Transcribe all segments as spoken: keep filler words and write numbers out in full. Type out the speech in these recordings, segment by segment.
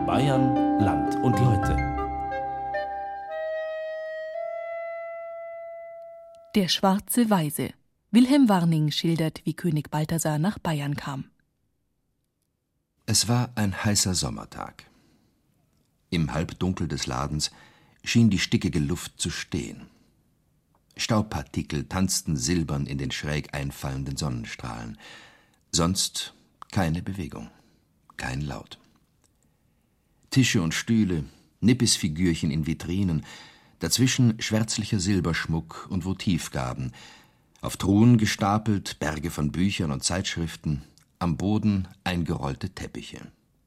Bayern, Land und Leute. Der schwarze Weise. Wilhelm Warning schildert, wie König Balthasar nach Bayern kam. Es war ein heißer Sommertag. Im Halbdunkel des Ladens schien die stickige Luft zu stehen. Staubpartikel tanzten silbern in den schräg einfallenden Sonnenstrahlen. Sonst keine Bewegung, kein Laut. Tische und Stühle, Nippisfigürchen in Vitrinen, dazwischen schwärzlicher Silberschmuck und Votivgaben, auf Truhen gestapelt Berge von Büchern und Zeitschriften, am Boden eingerollte Teppiche.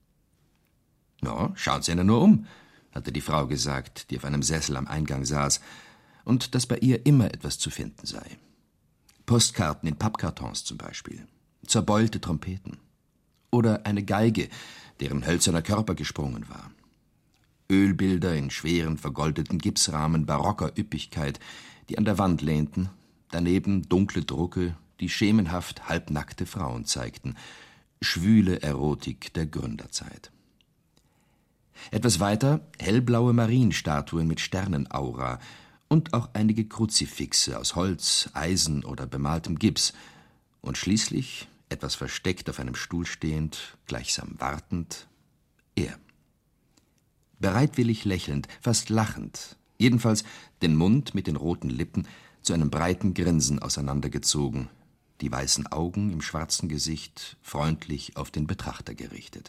»Ja, schauen Sie nur um«, hatte die Frau gesagt, die auf einem Sessel am Eingang saß, und dass bei ihr immer etwas zu finden sei. Postkarten in Pappkartons zum Beispiel, zerbeulte Trompeten oder eine Geige, deren hölzerner Körper gesprungen war. Ölbilder in schweren, vergoldeten Gipsrahmen barocker Üppigkeit, die an der Wand lehnten, daneben dunkle Drucke, die schemenhaft halbnackte Frauen zeigten, schwüle Erotik der Gründerzeit. Etwas weiter hellblaue Marienstatuen mit Sternenaura und auch einige Kruzifixe aus Holz, Eisen oder bemaltem Gips und schließlich, etwas versteckt auf einem Stuhl stehend, gleichsam wartend, er. Bereitwillig lächelnd, fast lachend, jedenfalls den Mund mit den roten Lippen zu einem breiten Grinsen auseinandergezogen, die weißen Augen im schwarzen Gesicht freundlich auf den Betrachter gerichtet.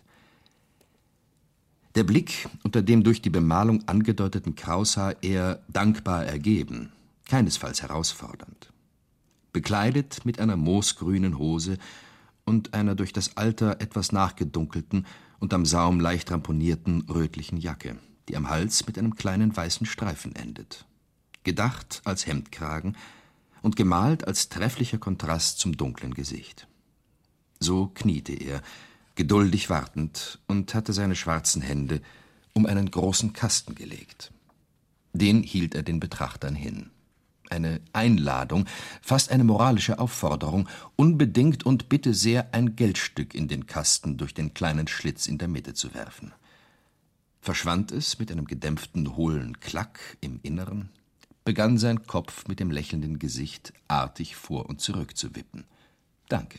Der Blick, unter dem durch die Bemalung angedeuteten Kraushaar eher dankbar ergeben, keinesfalls herausfordernd. Bekleidet mit einer moosgrünen Hose und einer durch das Alter etwas nachgedunkelten und am Saum leicht ramponierten rötlichen Jacke, die am Hals mit einem kleinen weißen Streifen endet. Gedacht als Hemdkragen und gemalt als trefflicher Kontrast zum dunklen Gesicht. So kniete er, geduldig wartend, und hatte seine schwarzen Hände um einen großen Kasten gelegt. Den hielt er den Betrachtern hin. Eine Einladung, fast eine moralische Aufforderung, unbedingt und bitte sehr ein Geldstück in den Kasten durch den kleinen Schlitz in der Mitte zu werfen. Verschwand es mit einem gedämpften, hohlen Klack im Inneren, begann sein Kopf mit dem lächelnden Gesicht artig vor und zurück zu wippen. Danke.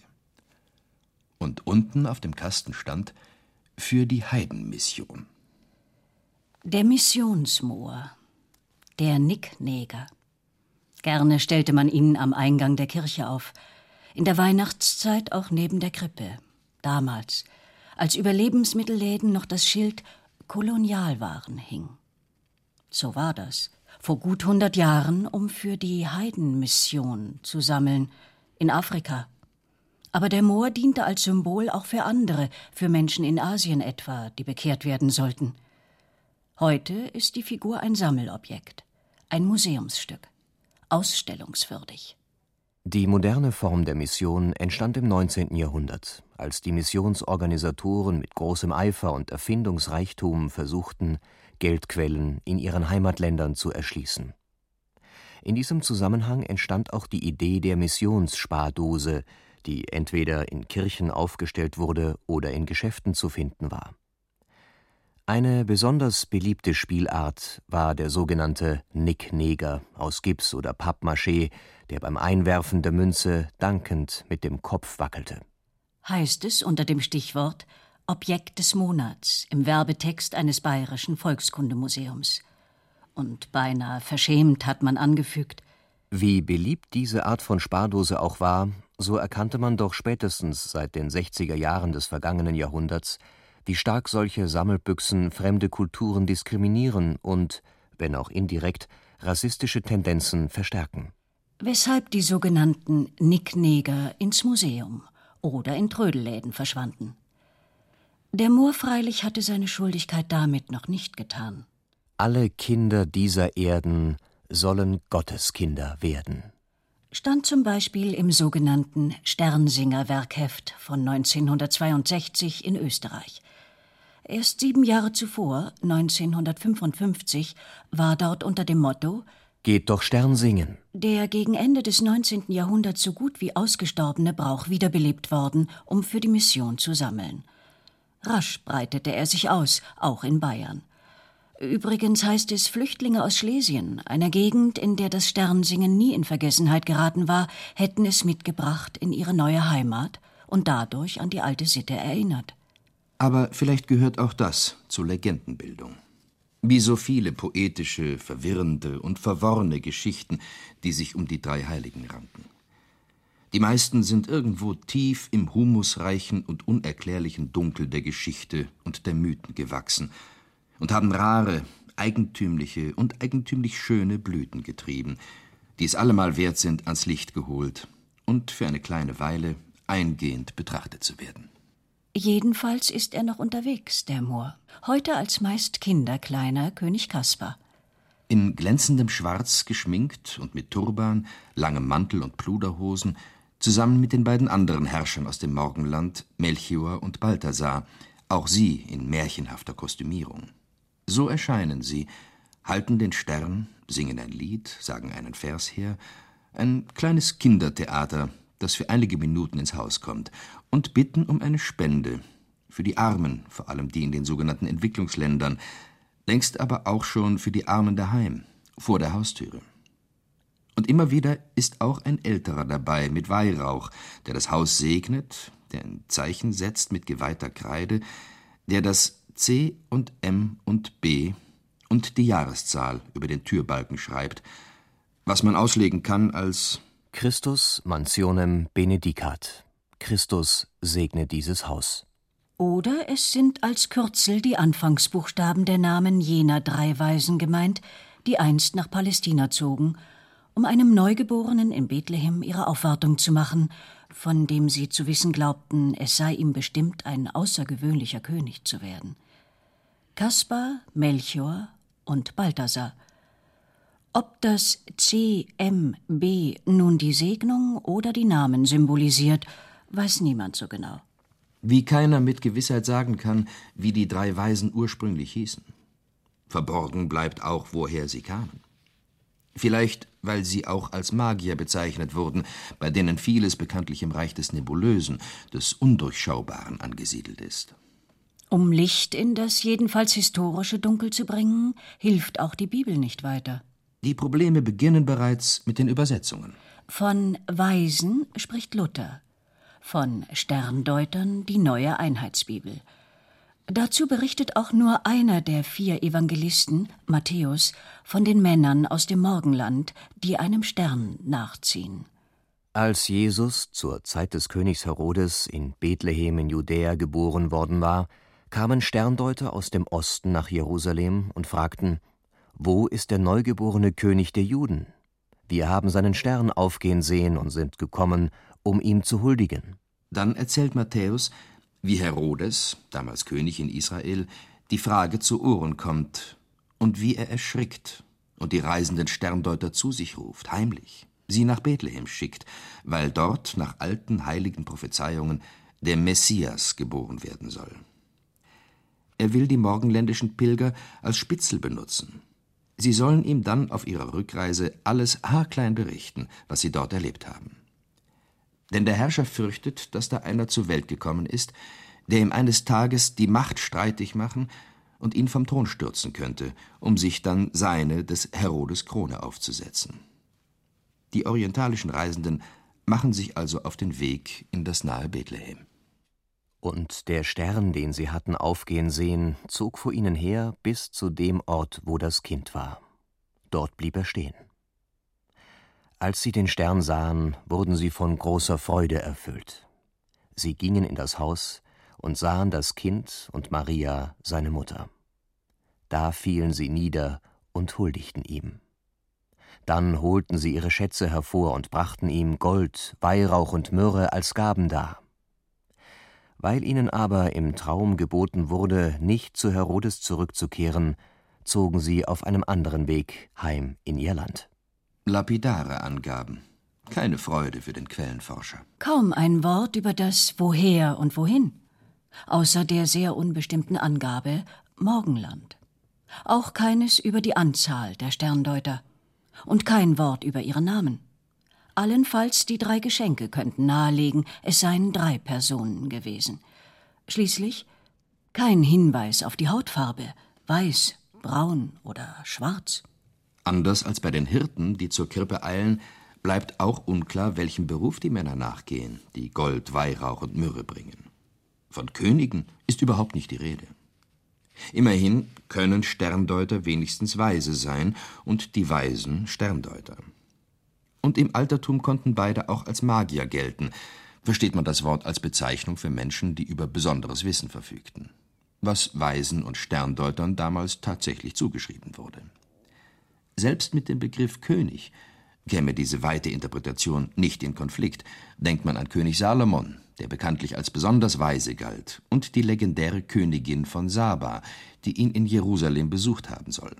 Und unten auf dem Kasten stand »Für die Heidenmission«. Der Missionsmohr, der Nickneger. Gerne stellte man ihn am Eingang der Kirche auf, in der Weihnachtszeit auch neben der Krippe. Damals, als über Lebensmittelläden noch das Schild Kolonialwaren hing. So war das, vor gut hundert Jahren, um für die Heidenmission zu sammeln, in Afrika. Aber der Mohr diente als Symbol auch für andere, für Menschen in Asien etwa, die bekehrt werden sollten. Heute ist die Figur ein Sammelobjekt, ein Museumsstück, ausstellungswürdig. Die moderne Form der Mission entstand im neunzehnten Jahrhundert, als die Missionsorganisatoren mit großem Eifer und Erfindungsreichtum versuchten, Geldquellen in ihren Heimatländern zu erschließen. In diesem Zusammenhang entstand auch die Idee der Missionsspardose, die entweder in Kirchen aufgestellt wurde oder in Geschäften zu finden war. Eine besonders beliebte Spielart war der sogenannte Nickneger aus Gips oder Pappmaché, der beim Einwerfen der Münze dankend mit dem Kopf wackelte. Heißt es unter dem Stichwort Objekt des Monats im Werbetext eines bayerischen Volkskundemuseums. Und beinahe verschämt hat man angefügt: Wie beliebt diese Art von Spardose auch war, so erkannte man doch spätestens seit den sechziger Jahren des vergangenen Jahrhunderts, wie stark solche Sammelbüchsen fremde Kulturen diskriminieren und, wenn auch indirekt, rassistische Tendenzen verstärken. Weshalb die sogenannten Nickneger ins Museum oder in Trödelläden verschwanden. Der Mohr freilich hatte seine Schuldigkeit damit noch nicht getan. Alle Kinder dieser Erden sollen Gotteskinder werden. Stand zum Beispiel im sogenannten Sternsinger-Werkheft von neunzehnhundertzweiundsechzig in Österreich. Erst sieben Jahre zuvor, neunzehnhundertfünfundfünfzig, war dort unter dem Motto »Geht doch Stern singen«, der gegen Ende des neunzehnten Jahrhunderts so gut wie ausgestorbene Brauch wiederbelebt worden, um für die Mission zu sammeln. Rasch breitete er sich aus, auch in Bayern. Übrigens heißt es, Flüchtlinge aus Schlesien, einer Gegend, in der das Sternsingen nie in Vergessenheit geraten war, hätten es mitgebracht in ihre neue Heimat und dadurch an die alte Sitte erinnert. Aber vielleicht gehört auch das zur Legendenbildung. Wie so viele poetische, verwirrende und verworrene Geschichten, die sich um die drei Heiligen ranken. Die meisten sind irgendwo tief im humusreichen und unerklärlichen Dunkel der Geschichte und der Mythen gewachsen und haben rare, eigentümliche und eigentümlich schöne Blüten getrieben, die es allemal wert sind, ans Licht geholt und für eine kleine Weile eingehend betrachtet zu werden. Jedenfalls ist er noch unterwegs, der Mohr, heute als meist kinderkleiner König Kaspar. In glänzendem Schwarz geschminkt und mit Turban, langem Mantel und Pluderhosen, zusammen mit den beiden anderen Herrschern aus dem Morgenland, Melchior und Balthasar, auch sie in märchenhafter Kostümierung. So erscheinen sie, halten den Stern, singen ein Lied, sagen einen Vers her, ein kleines Kindertheater, das für einige Minuten ins Haus kommt, und bitten um eine Spende, für die Armen, vor allem die in den sogenannten Entwicklungsländern, längst aber auch schon für die Armen daheim, vor der Haustüre. Und immer wieder ist auch ein Älterer dabei mit Weihrauch, der das Haus segnet, der ein Zeichen setzt mit geweihter Kreide, der das C und M und B und die Jahreszahl über den Türbalken schreibt, was man auslegen kann als Christus mansionem benedicat. Christus segne dieses Haus. Oder es sind als Kürzel die Anfangsbuchstaben der Namen jener drei Weisen gemeint, die einst nach Palästina zogen, um einem Neugeborenen in Bethlehem ihre Aufwartung zu machen, von dem sie zu wissen glaubten, es sei ihm bestimmt, ein außergewöhnlicher König zu werden. Kaspar, Melchior und Balthasar. Ob das C, M, B nun die Segnung oder die Namen symbolisiert, weiß niemand so genau. Wie keiner mit Gewissheit sagen kann, wie die drei Weisen ursprünglich hießen. Verborgen bleibt auch, woher sie kamen. Vielleicht, weil sie auch als Magier bezeichnet wurden, bei denen vieles bekanntlich im Reich des Nebulösen, des Undurchschaubaren angesiedelt ist. Um Licht in das jedenfalls historische Dunkel zu bringen, hilft auch die Bibel nicht weiter. Die Probleme beginnen bereits mit den Übersetzungen. Von Weisen spricht Luther, von Sterndeutern die Neue Einheitsbibel. Dazu berichtet auch nur einer der vier Evangelisten, Matthäus, von den Männern aus dem Morgenland, die einem Stern nachziehen. Als Jesus zur Zeit des Königs Herodes in Bethlehem in Judäa geboren worden war, kamen Sterndeuter aus dem Osten nach Jerusalem und fragten: Wo ist der neugeborene König der Juden? Wir haben seinen Stern aufgehen sehen und sind gekommen, um ihm zu huldigen. Dann erzählt Matthäus, wie Herodes, damals König in Israel, die Frage zu Ohren kommt und wie er erschrickt und die reisenden Sterndeuter zu sich ruft, heimlich, sie nach Bethlehem schickt, weil dort nach alten heiligen Prophezeiungen der Messias geboren werden soll. Er will die morgenländischen Pilger als Spitzel benutzen. Sie sollen ihm dann auf ihrer Rückreise alles haarklein berichten, was sie dort erlebt haben. Denn der Herrscher fürchtet, dass da einer zur Welt gekommen ist, der ihm eines Tages die Macht streitig machen und ihn vom Thron stürzen könnte, um sich dann seine, des Herodes Krone aufzusetzen. Die orientalischen Reisenden machen sich also auf den Weg in das nahe Bethlehem. Und der Stern, den sie hatten aufgehen sehen, zog vor ihnen her bis zu dem Ort, wo das Kind war. Dort blieb er stehen. Als sie den Stern sahen, wurden sie von großer Freude erfüllt. Sie gingen in das Haus und sahen das Kind und Maria, seine Mutter. Da fielen sie nieder und huldigten ihm. Dann holten sie ihre Schätze hervor und brachten ihm Gold, Weihrauch und Myrrhe als Gaben dar. Weil ihnen aber im Traum geboten wurde, nicht zu Herodes zurückzukehren, zogen sie auf einem anderen Weg heim in ihr Land. Lapidare Angaben. Keine Freude für den Quellenforscher. Kaum ein Wort über das Woher und Wohin, außer der sehr unbestimmten Angabe Morgenland. Auch keines über die Anzahl der Sterndeuter und kein Wort über ihre Namen. Allenfalls die drei Geschenke könnten nahelegen, es seien drei Personen gewesen. Schließlich, Kein Hinweis auf die Hautfarbe, weiß, braun oder schwarz. Anders als bei den Hirten, die zur Krippe eilen, bleibt auch unklar, welchem Beruf die Männer nachgehen, die Gold, Weihrauch und Myrrhe bringen. Von Königen ist überhaupt nicht die Rede. Immerhin können Sterndeuter wenigstens Weise sein und die Weisen Sterndeuter. Und im Altertum konnten beide auch als Magier gelten, versteht man das Wort als Bezeichnung für Menschen, die über besonderes Wissen verfügten, was Weisen und Sterndeutern damals tatsächlich zugeschrieben wurde. Selbst mit dem Begriff König käme diese weite Interpretation nicht in Konflikt. Denkt man an König Salomon, der bekanntlich als besonders weise galt, und die legendäre Königin von Saba, die ihn in Jerusalem besucht haben soll.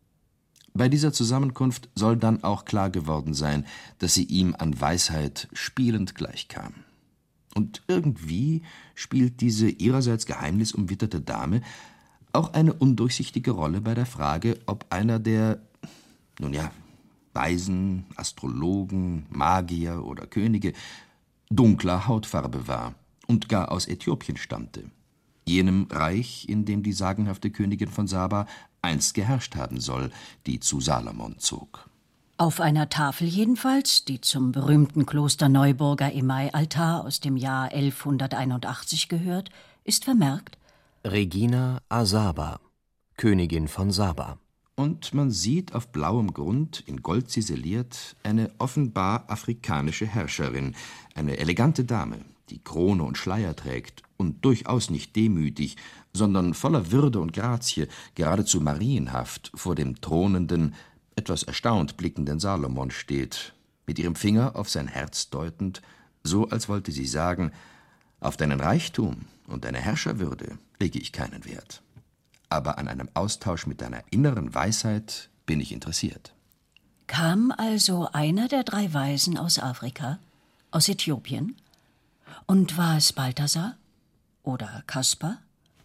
Bei dieser Zusammenkunft soll dann auch klar geworden sein, dass sie ihm an Weisheit spielend gleichkam. Und irgendwie spielt diese ihrerseits geheimnisumwitterte Dame auch eine undurchsichtige Rolle bei der Frage, ob einer der, nun ja, Weisen, Astrologen, Magier oder Könige dunkler Hautfarbe war und gar aus Äthiopien stammte, jenem Reich, in dem die sagenhafte Königin von Saba einst geherrscht haben soll, die zu Salomon zog. Auf einer Tafel jedenfalls, die zum berühmten Kloster Neuburger Emai-Altar aus dem Jahr elfhunderteinundachtzig gehört, ist vermerkt: Regina Asaba, Königin von Saba. Und man sieht auf blauem Grund, in Gold ziseliert, eine offenbar afrikanische Herrscherin, eine elegante Dame, die Krone und Schleier trägt und durchaus nicht demütig, sondern voller Würde und Grazie, geradezu marienhaft vor dem thronenden, etwas erstaunt blickenden Salomon steht, mit ihrem Finger auf sein Herz deutend, so als wollte sie sagen: Auf deinen Reichtum und deine Herrscherwürde lege ich keinen Wert. Aber an einem Austausch mit deiner inneren Weisheit bin ich interessiert. Kam also einer der drei Weisen aus Afrika, aus Äthiopien? Und war es Balthasar oder Kaspar?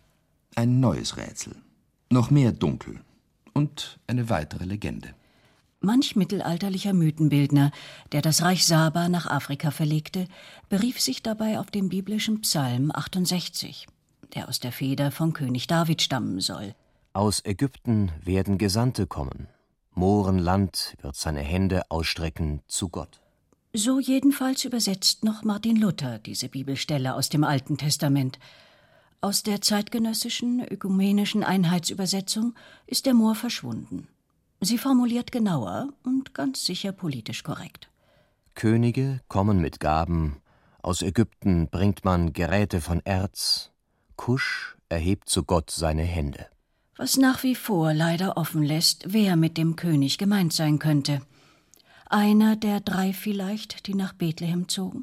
Ein neues Rätsel, noch mehr dunkel und eine weitere Legende. Manch mittelalterlicher Mythenbildner, der das Reich Saba nach Afrika verlegte, berief sich dabei auf den biblischen Psalm achtundsechzig, der aus der Feder von König David stammen soll. Aus Ägypten werden Gesandte kommen. Mohrenland wird seine Hände ausstrecken zu Gott. So jedenfalls übersetzt noch Martin Luther diese Bibelstelle aus dem Alten Testament. Aus der zeitgenössischen ökumenischen Einheitsübersetzung ist der Mohr verschwunden. Sie formuliert genauer und ganz sicher politisch korrekt. Könige kommen mit Gaben, aus Ägypten bringt man Geräte von Erz, Kusch erhebt zu Gott seine Hände. Was nach wie vor leider offen lässt, wer mit dem König gemeint sein könnte. Einer der drei vielleicht, die nach Bethlehem zogen?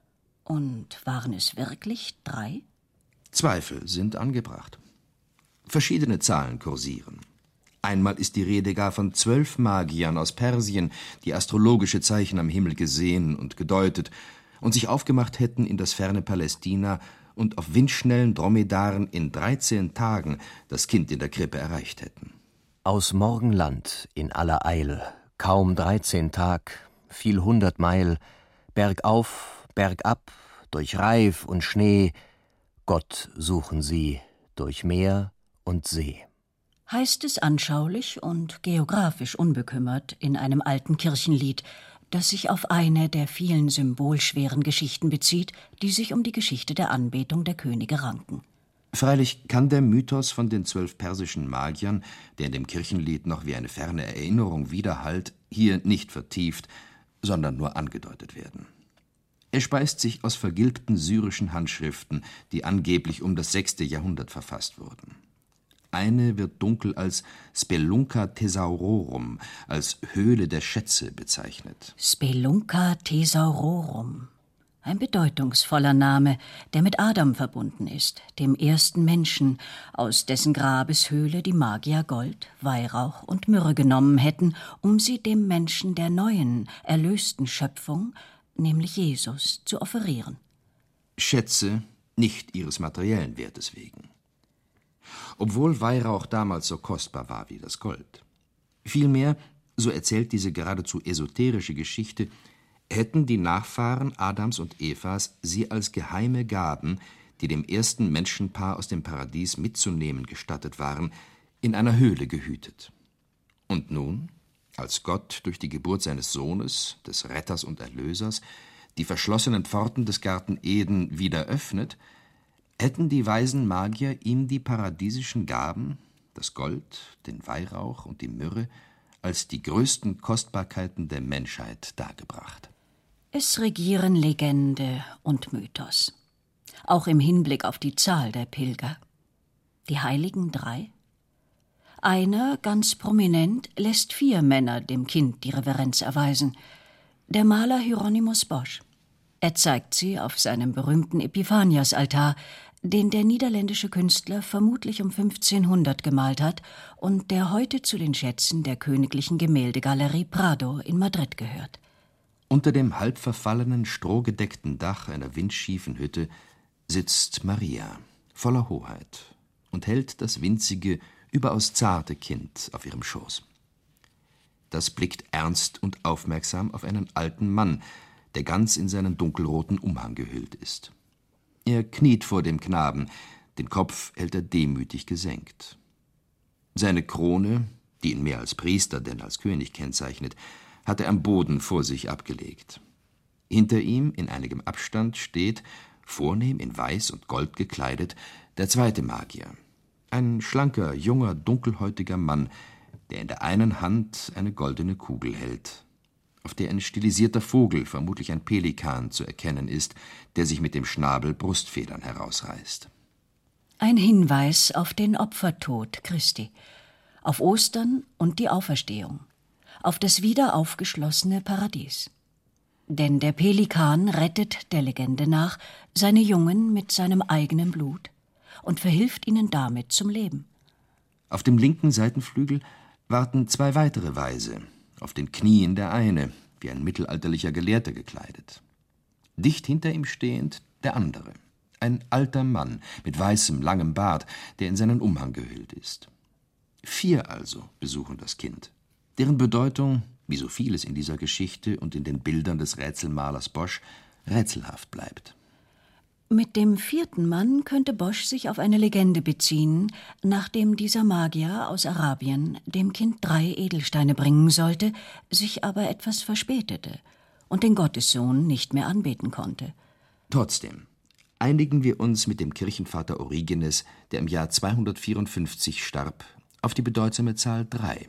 Und waren es wirklich drei? Zweifel sind angebracht. Verschiedene Zahlen kursieren. Einmal ist die Rede gar von zwölf Magiern aus Persien, die astrologische Zeichen am Himmel gesehen und gedeutet und sich aufgemacht hätten in das ferne Palästina und auf windschnellen Dromedaren in dreizehn Tagen das Kind in der Krippe erreicht hätten. Aus Morgenland in aller Eil, kaum dreizehn Tag, viel hundert Meil, bergauf, bergab, durch Reif und Schnee, Gott suchen sie durch Meer und See. Heißt es anschaulich und geografisch unbekümmert in einem alten Kirchenlied, das sich auf eine der vielen symbolschweren Geschichten bezieht, die sich um die Geschichte der Anbetung der Könige ranken. Freilich kann der Mythos von den zwölf persischen Magiern, der in dem Kirchenlied noch wie eine ferne Erinnerung widerhallt, hier nicht vertieft, sondern nur angedeutet werden. Er speist sich aus vergilbten syrischen Handschriften, die angeblich um das sechste Jahrhundert verfasst wurden. Eine wird dunkel als Spelunca Thesaurorum, als Höhle der Schätze bezeichnet. Spelunca Thesaurorum. Ein bedeutungsvoller Name, der mit Adam verbunden ist, dem ersten Menschen, aus dessen Grabeshöhle die Magier Gold, Weihrauch und Myrrhe genommen hätten, um sie dem Menschen der neuen, erlösten Schöpfung, nämlich Jesus, zu offerieren. Schätze nicht ihres materiellen Wertes wegen. Obwohl Weihrauch damals so kostbar war wie das Gold. Vielmehr, so erzählt diese geradezu esoterische Geschichte, hätten die Nachfahren Adams und Evas sie als geheime Gaben die dem ersten Menschenpaar aus dem Paradies mitzunehmen gestattet waren, in einer Höhle gehütet. Und nun, als Gott durch die Geburt seines Sohnes, des Retters und Erlösers, die verschlossenen Pforten des Garten Eden wieder öffnet, hätten die weisen Magier ihm die paradiesischen Gaben, das Gold, den Weihrauch und die Myrrhe, als die größten Kostbarkeiten der Menschheit dargebracht. Es regieren Legende und Mythos, auch im Hinblick auf die Zahl der Pilger. Die heiligen drei? Einer, ganz prominent, lässt vier Männer dem Kind die Reverenz erweisen. Der Maler Hieronymus Bosch. Er zeigt sie auf seinem berühmten Epiphanias-Altar, den der niederländische Künstler vermutlich um fünfzehnhundert gemalt hat und der heute zu den Schätzen der Königlichen Gemäldegalerie Prado in Madrid gehört. Unter dem halb verfallenen, strohgedeckten Dach einer windschiefen Hütte sitzt Maria, voller Hoheit, und hält das winzige, überaus zarte Kind auf ihrem Schoß. Das blickt ernst und aufmerksam auf einen alten Mann, der ganz in seinen dunkelroten Umhang gehüllt ist. Er kniet vor dem Knaben, den Kopf hält er demütig gesenkt. Seine Krone, die ihn mehr als Priester denn als König kennzeichnet, hat er am Boden vor sich abgelegt. Hinter ihm, in einigem Abstand, steht, vornehm in Weiß und Gold gekleidet, der zweite Magier, ein schlanker, junger, dunkelhäutiger Mann, der in der einen Hand eine goldene Kugel hält, auf der ein stilisierter Vogel, vermutlich ein Pelikan, zu erkennen ist, der sich mit dem Schnabel Brustfedern herausreißt. Ein Hinweis auf den Opfertod Christi, auf Ostern und die Auferstehung, auf das wieder aufgeschlossene Paradies. Denn der Pelikan rettet der Legende nach seine Jungen mit seinem eigenen Blut und verhilft ihnen damit zum Leben. Auf dem linken Seitenflügel warten zwei weitere Weise, auf den Knien der eine, wie ein mittelalterlicher Gelehrter gekleidet. Dicht hinter ihm stehend der andere, ein alter Mann mit weißem, langem Bart, der in seinen Umhang gehüllt ist. Vier also besuchen das Kind, deren Bedeutung, wie so vieles in dieser Geschichte und in den Bildern des Rätselmalers Bosch, rätselhaft bleibt. Mit dem vierten Mann könnte Bosch sich auf eine Legende beziehen, nachdem dieser Magier aus Arabien dem Kind drei Edelsteine bringen sollte, sich aber etwas verspätete und den Gottessohn nicht mehr anbeten konnte. Trotzdem einigen wir uns mit dem Kirchenvater Origenes, der im Jahr zweihundertvierundfünfzig starb, auf die bedeutsame Zahl drei.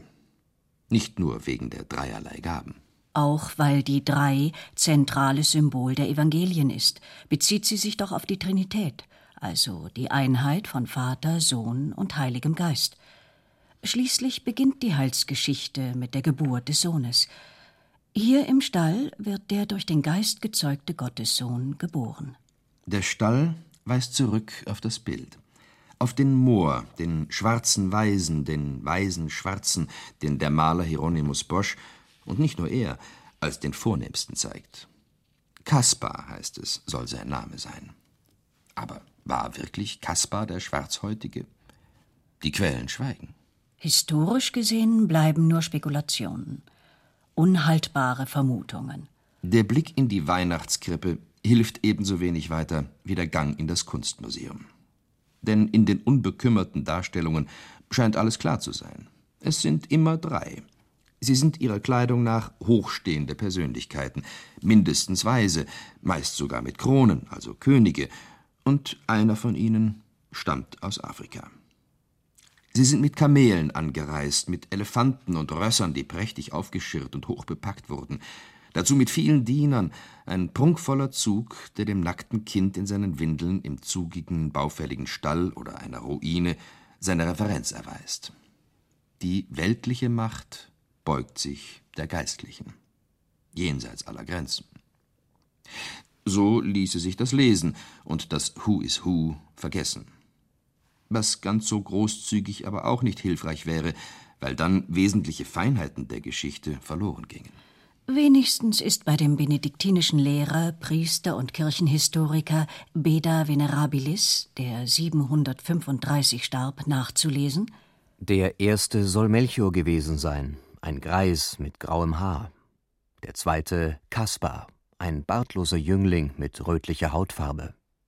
Nicht nur wegen der dreierlei Gaben. Auch weil die drei zentrales Symbol der Evangelien ist, bezieht sie sich doch auf die Trinität, also die Einheit von Vater, Sohn und Heiligem Geist. Schließlich beginnt die Heilsgeschichte mit der Geburt des Sohnes. Hier im Stall wird der durch den Geist gezeugte Gottessohn geboren. Der Stall weist zurück auf das Bild. Auf den Moor, den schwarzen Weisen, den weisen Schwarzen, den der Maler Hieronymus Bosch, und nicht nur er, als den vornehmsten zeigt. Kaspar, heißt es, soll sein Name sein. Aber war wirklich Kaspar der Schwarzhäutige? Die Quellen schweigen. Historisch gesehen bleiben nur Spekulationen, unhaltbare Vermutungen. Der Blick in die Weihnachtskrippe hilft ebenso wenig weiter wie der Gang in das Kunstmuseum. Denn in den unbekümmerten Darstellungen scheint alles klar zu sein. Es sind immer drei. Sie sind ihrer Kleidung nach hochstehende Persönlichkeiten, mindestens Weise, meist sogar mit Kronen, also Könige, und einer von ihnen stammt aus Afrika. Sie sind mit Kamelen angereist, mit Elefanten und Rössern, die prächtig aufgeschirrt und hoch bepackt wurden, dazu mit vielen Dienern, ein prunkvoller Zug, der dem nackten Kind in seinen Windeln im zugigen, baufälligen Stall oder einer Ruine seine Reverenz erweist. Die weltliche Macht beugt sich der Geistlichen, jenseits aller Grenzen. So ließe sich das lesen und das Who is Who vergessen. Was ganz so großzügig aber auch nicht hilfreich wäre, weil dann wesentliche Feinheiten der Geschichte verloren gingen. Wenigstens ist bei dem benediktinischen Lehrer, Priester und Kirchenhistoriker Beda Venerabilis, der siebenhundertfünfunddreißig starb, nachzulesen: Der erste soll Melchior gewesen sein, ein Greis mit grauem Haar. Der zweite Kaspar, ein bartloser Jüngling mit rötlicher Hautfarbe.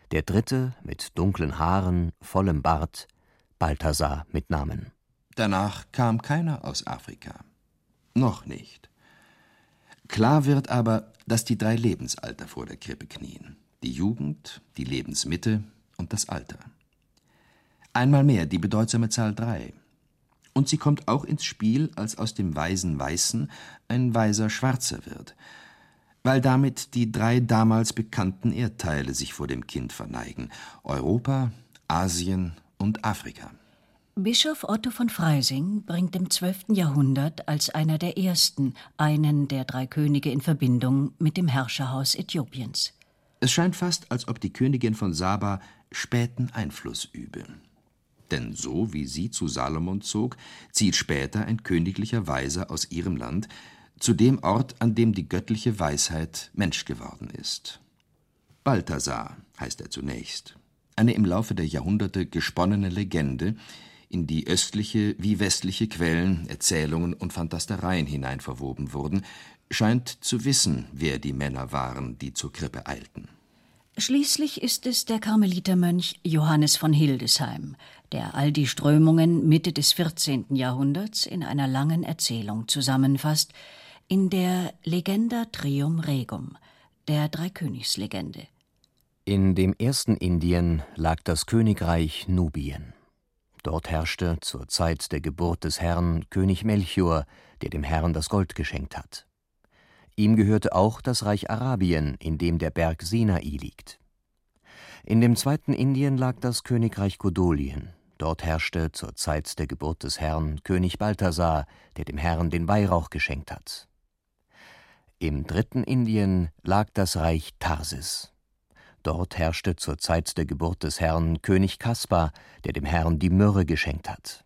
Der dritte, mit dunklen Haaren, vollem Bart, Balthasar mit Namen. Danach kam keiner aus Afrika. Noch nicht. Klar wird aber, dass die drei Lebensalter vor der Krippe knien. Die Jugend, die Lebensmitte und das Alter. Einmal mehr die bedeutsame Zahl drei. Und sie kommt auch ins Spiel, als aus dem weisen Weißen ein weiser Schwarzer wird, weil damit die drei damals bekannten Erdteile sich vor dem Kind verneigen: Europa, Asien und Afrika. Bischof Otto von Freising bringt im zwölften Jahrhundert als einer der ersten einen der drei Könige in Verbindung mit dem Herrscherhaus Äthiopiens. Es scheint fast, als ob die Königin von Saba späten Einfluss übe. Denn so wie sie zu Salomon zog, zieht später ein königlicher Weiser aus ihrem Land zu dem Ort, an dem die göttliche Weisheit Mensch geworden ist. Balthasar heißt er zunächst. Eine im Laufe der Jahrhunderte gesponnene Legende, in die östliche wie westliche Quellen, Erzählungen und Fantastereien hinein verwoben wurden, scheint zu wissen, wer die Männer waren, die zur Krippe eilten. Schließlich ist es der Karmelitermönch Johannes von Hildesheim, der all die Strömungen Mitte des vierzehnten Jahrhunderts in einer langen Erzählung zusammenfasst, in der Legenda Trium Regum, der Dreikönigslegende. In dem ersten Indien lag das Königreich Nubien. Dort herrschte zur Zeit der Geburt des Herrn König Melchior, der dem Herrn das Gold geschenkt hat. Ihm gehörte auch das Reich Arabien, in dem der Berg Sinai liegt. In dem zweiten Indien lag das Königreich Godolien. Dort herrschte zur Zeit der Geburt des Herrn König Balthasar, der dem Herrn den Weihrauch geschenkt hat. Im dritten Indien lag das Reich Tarsis. Dort herrschte zur Zeit der Geburt des Herrn König Kaspar, der dem Herrn die Myrrhe geschenkt hat.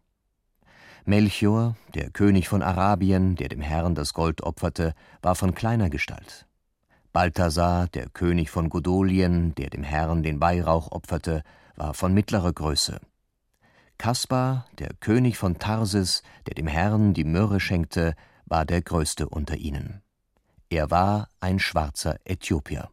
Melchior, der König von Arabien, der dem Herrn das Gold opferte, war von kleiner Gestalt. Balthasar, der König von Godolien, der dem Herrn den Weihrauch opferte, war von mittlerer Größe. Kaspar, der König von Tarsis, der dem Herrn die Myrrhe schenkte, war der größte unter ihnen. Er war ein schwarzer Äthiopier.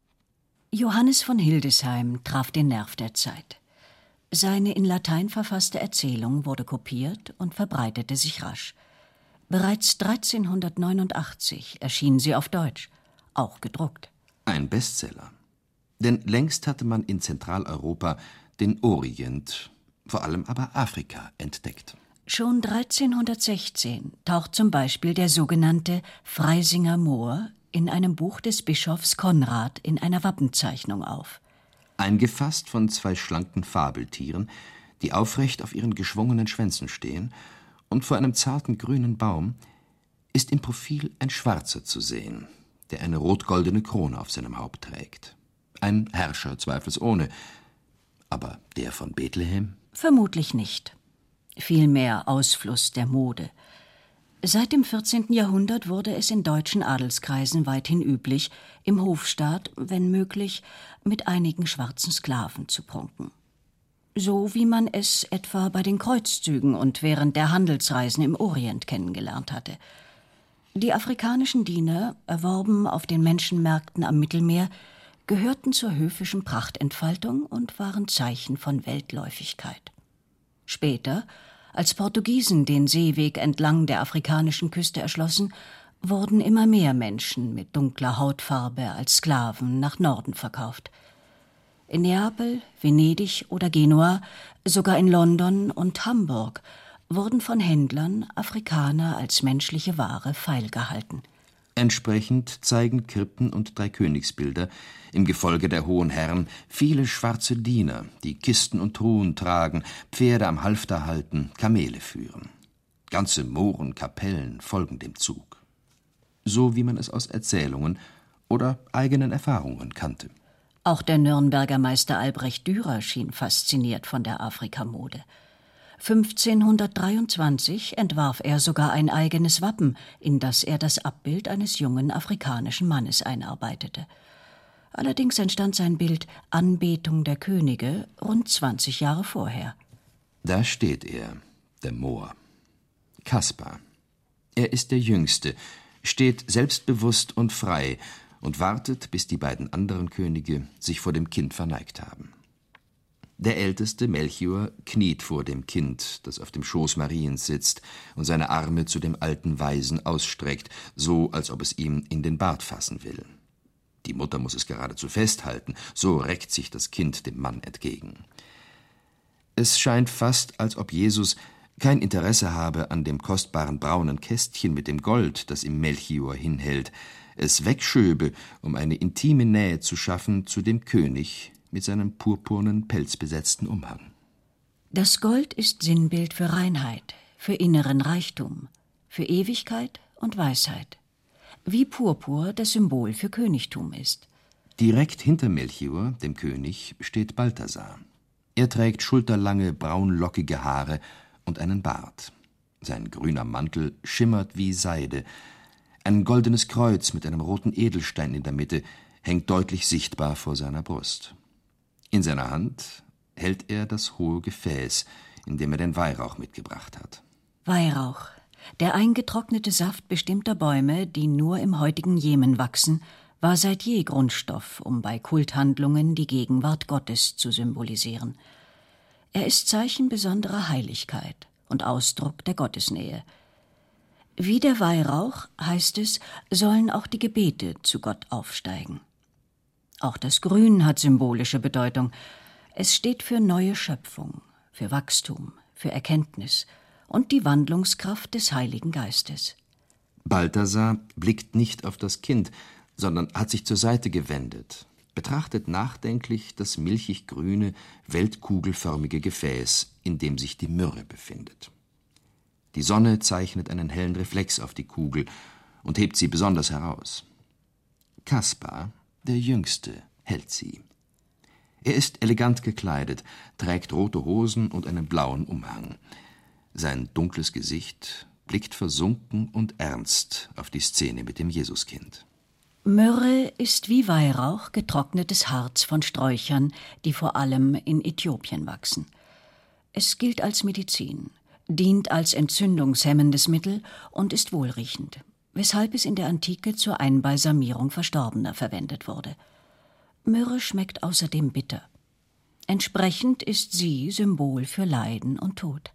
Johannes von Hildesheim traf den Nerv der Zeit. Seine in Latein verfasste Erzählung wurde kopiert und verbreitete sich rasch. Bereits dreizehnhundertneunundachtzig erschien sie auf Deutsch, auch gedruckt. Ein Bestseller. Denn längst hatte man in Zentraleuropa den Orient, vor allem aber Afrika, entdeckt. Schon dreizehnhundertsechzehn taucht zum Beispiel der sogenannte Freisinger Moor in einem Buch des Bischofs Konrad in einer Wappenzeichnung auf. Eingefasst von zwei schlanken Fabeltieren, die aufrecht auf ihren geschwungenen Schwänzen stehen, und vor einem zarten grünen Baum ist im Profil ein Schwarzer zu sehen, der eine rot-goldene Krone auf seinem Haupt trägt. Ein Herrscher zweifelsohne, aber der von Bethlehem? Vermutlich nicht. Vielmehr Ausfluss der Mode. Seit dem vierzehnten Jahrhundert wurde es in deutschen Adelskreisen weithin üblich, im Hofstaat, wenn möglich, mit einigen schwarzen Sklaven zu prunken. So wie man es etwa bei den Kreuzzügen und während der Handelsreisen im Orient kennengelernt hatte. Die afrikanischen Diener, erworben auf den Menschenmärkten am Mittelmeer, gehörten zur höfischen Prachtentfaltung und waren Zeichen von Weltläufigkeit. Später, als Portugiesen den Seeweg entlang der afrikanischen Küste erschlossen, wurden immer mehr Menschen mit dunkler Hautfarbe als Sklaven nach Norden verkauft. In Neapel, Venedig oder Genua, sogar in London und Hamburg wurden von Händlern Afrikaner als menschliche Ware feilgehalten. Entsprechend zeigen Krippen und Dreikönigsbilder im Gefolge der hohen Herren viele schwarze Diener, die Kisten und Truhen tragen, Pferde am Halfter halten, Kamele führen. Ganze Mohren, Kapellen folgen dem Zug. So wie man es aus Erzählungen oder eigenen Erfahrungen kannte. Auch der Nürnberger Meister Albrecht Dürer schien fasziniert von der Afrikamode. fünfzehnhundertdreiundzwanzig entwarf er sogar ein eigenes Wappen, in das er das Abbild eines jungen afrikanischen Mannes einarbeitete. Allerdings entstand sein Bild Anbetung der Könige rund zwanzig Jahre vorher. Da steht er, der Moor. Kaspar. Er ist der Jüngste, steht selbstbewusst und frei und wartet, bis die beiden anderen Könige sich vor dem Kind verneigt haben. Der älteste, Melchior, kniet vor dem Kind, das auf dem Schoß Mariens sitzt und seine Arme zu dem alten Weisen ausstreckt, so als ob es ihm in den Bart fassen will. Die Mutter muss es geradezu festhalten, so reckt sich das Kind dem Mann entgegen. Es scheint fast, als ob Jesus kein Interesse habe an dem kostbaren braunen Kästchen mit dem Gold, das ihm Melchior hinhält, es wegschöbe, um eine intime Nähe zu schaffen zu dem König mit seinem purpurnen, pelzbesetzten Umhang. Das Gold ist Sinnbild für Reinheit, für inneren Reichtum, für Ewigkeit und Weisheit. Wie Purpur das Symbol für Königtum ist. Direkt hinter Melchior, dem König, steht Balthasar. Er trägt schulterlange, braunlockige Haare und einen Bart. Sein grüner Mantel schimmert wie Seide. Ein goldenes Kreuz mit einem roten Edelstein in der Mitte hängt deutlich sichtbar vor seiner Brust. In seiner Hand hält er das hohe Gefäß, in dem er den Weihrauch mitgebracht hat. Weihrauch, der eingetrocknete Saft bestimmter Bäume, die nur im heutigen Jemen wachsen, war seit je Grundstoff, um bei Kulthandlungen die Gegenwart Gottes zu symbolisieren. Er ist Zeichen besonderer Heiligkeit und Ausdruck der Gottesnähe. Wie der Weihrauch, heißt es, sollen auch die Gebete zu Gott aufsteigen. Auch das Grün hat symbolische Bedeutung. Es steht für neue Schöpfung, für Wachstum, für Erkenntnis und die Wandlungskraft des Heiligen Geistes. Balthasar blickt nicht auf das Kind, sondern hat sich zur Seite gewendet, betrachtet nachdenklich das milchig-grüne, weltkugelförmige Gefäß, in dem sich die Myrrhe befindet. Die Sonne zeichnet einen hellen Reflex auf die Kugel und hebt sie besonders heraus. Kaspar, der Jüngste, hält sie. Er ist elegant gekleidet, trägt rote Hosen und einen blauen Umhang. Sein dunkles Gesicht blickt versunken und ernst auf die Szene mit dem Jesuskind. Myrrhe ist wie Weihrauch getrocknetes Harz von Sträuchern, die vor allem in Äthiopien wachsen. Es gilt als Medizin, dient als entzündungshemmendes Mittel und ist wohlriechend, weshalb es in der Antike zur Einbalsamierung Verstorbener verwendet wurde. Myrrhe schmeckt außerdem bitter. Entsprechend ist sie Symbol für Leiden und Tod.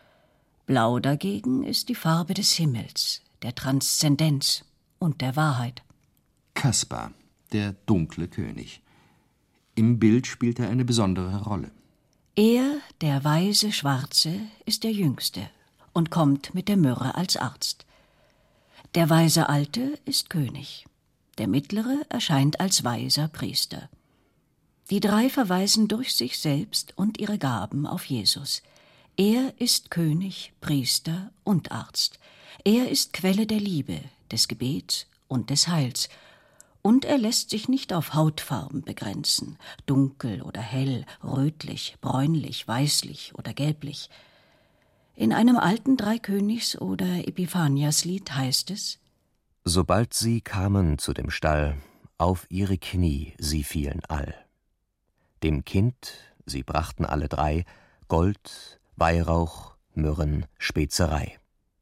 Blau dagegen ist die Farbe des Himmels, der Transzendenz und der Wahrheit. Kaspar, der dunkle König. Im Bild spielt er eine besondere Rolle. Er, der weise Schwarze, ist der Jüngste und kommt mit der Myrrhe als Arzt. Der weise Alte ist König. Der Mittlere erscheint als weiser Priester. Die drei verweisen durch sich selbst und ihre Gaben auf Jesus. Er ist König, Priester und Arzt. Er ist Quelle der Liebe, des Gebets und des Heils. Und er lässt sich nicht auf Hautfarben begrenzen, dunkel oder hell, rötlich, bräunlich, weißlich oder gelblich. In einem alten Dreikönigs- oder Epiphaniaslied heißt es: Sobald sie kamen zu dem Stall, auf ihre Knie sie fielen all. Dem Kind, sie brachten alle drei, Gold, Weihrauch, Myrrhen, Spezerei.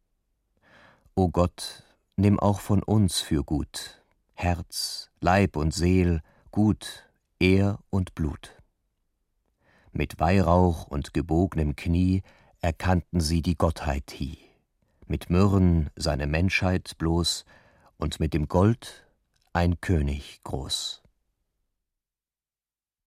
O Gott, nimm auch von uns für gut, Herz, Leib und Seel, Gut, Ehr und Blut. Mit Weihrauch und gebognem Knie erkannten sie die Gottheit hie, mit Myrrhen seine Menschheit bloß und mit dem Gold ein König groß.